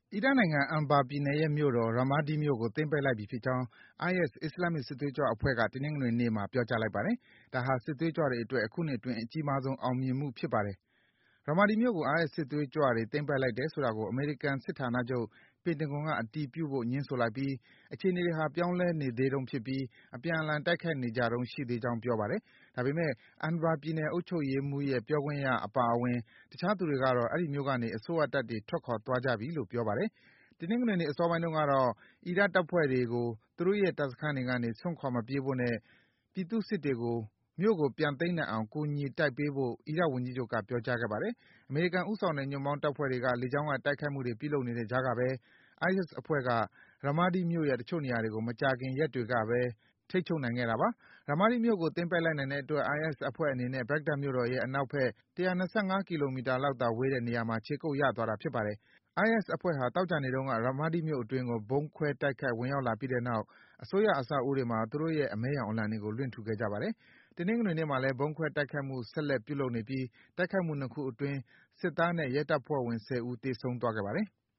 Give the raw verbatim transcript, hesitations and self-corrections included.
အီရတ်နိုင်ငံ Anbar ပြည်နယ်ရဲ့မြို့တော် Ramadi မြို့ကို သိမ်းပိုက်လိုက်ပြီဖြစ်ကြောင်း အိုင်အက်စ် အစ္စလာမ်မစ် စစ်သွေးကြွအဖွဲ့က တနင်္ဂနွေနေ့မှာ ပြောကြားလိုက်ပါတယ်။ ဒါဟာ စစ်သွေးကြွတွေအတွက် အခုနှစ်အတွင်း အကြီးမားဆုံး အောင်မြင်မှု ဖြစ်ပါတယ်။ Ramadi မြို့ကို အိုင်အက်စ် စစ်သွေးကြွတွေ သိမ်းပိုက်လိုက်တယ်ဆိုတာကို အမေရိကန်စစ်ဌာနချုပ် ပင်တဂွန်က အတည်ပြုဖို့ ငြင်းဆိုလိုက်ပြီး အခြေအနေတွေဟာ ပြောင်းလဲနေသေးတုန်းဖြစ်ပြီး အပြန်အလှန် တိုက်ခိုက်နေကြတုန်း ရှိသေးကြောင်း ပြောပါတယ်။ ဒါပေမယ့် Anbar ပြည်နယ် အုပ်ချုပ်ရေးမှူးရဲ့ ပြောခွင့်ရ အပါအဝင် တခြားသူတွေကတော့ အဲဒီမြို့ကနေ အစိုးရတပ်တွေ ထွက်ခွာသွားကြပြီလို့ ပြောပါတယ်။ တနင်္ဂနွေနေ့ အစောပိုင်းတုန်းကတော့ အီရတ်တပ်ဖွဲ့တွေကို သူတို့ရဲ့ တပ်စခန်းတွေကနေ စွန့်ခွာမပြေးဖို့နဲ့ ပြည်သူ့စစ်တွေကို မြို့ကို ပြန်သိမ်းနိုင်အောင် ကူညီတိုက်ပေးဖို့ အီရတ်ဝန်ကြီးချုပ်က ပြောကြားခဲ့ပါတယ်။ အမေရိကန်ဦးဆောင်တဲ့ ညွန့်ပေါင်းတပ်ဖွဲ့တွေက လေကြောင်းက တိုက်ခိုက်မှုတွေ ပြုလုပ်နေတဲ့ကြားကဘဲ အိုင်အက်စ်အဖွဲ့က Ramadi မြို့ရဲ့ တချို့နေရာတွေကို မကြာခင် ရက်တွေကဘဲ ထိန်းချုပ်နိုင်ခဲ့တာပါ။ Ramadi မြို့ကို သိမ်းပိုက်လိုက်နိုင်တဲ့အတွက် အိုင်အက်စ်အဖွဲ့အနေနဲ့ ဘဂ္ဂဒက်မြို့တော်ရဲ့ အနောက်ဘက် ၁၂၅ ကီလိုမီတာလောက်သာဝေးတဲ့ နေရာမှာ ခြေကုပ်ရသွားတာ ဖြစ်ပါတယ်။ အိုင်အက်စ်အဖွဲ့ဟာ သောကြာနေ့တုန်းက Ramadi မြို့အတွင်းကို ဗုံးခွဲတိုက်ခိုက် ဝင်ရောက်လာပြီးတဲ့နောက် အစိုးရအဆောက်အဦးတွေမှာ သူတို့ရဲ့ အမဲရောင်အလံတွေကို လွှင့်ထူခဲ့ကြပါတယ်။ တနင်္ဂနွေနေ့မှာလည်း ဗုံးခွဲတိုက်ခိုက်မှု ဆက်လက် ပြုလုပ်နေပြီး တိုက်ခိုက်မှု ၂ ခုအတွင်း စစ်သားနဲ့ ရဲတပ်ဖွဲ့ဝင် ၁၀ ဦး သေဆုံးသွားခဲ့ပါတယ်။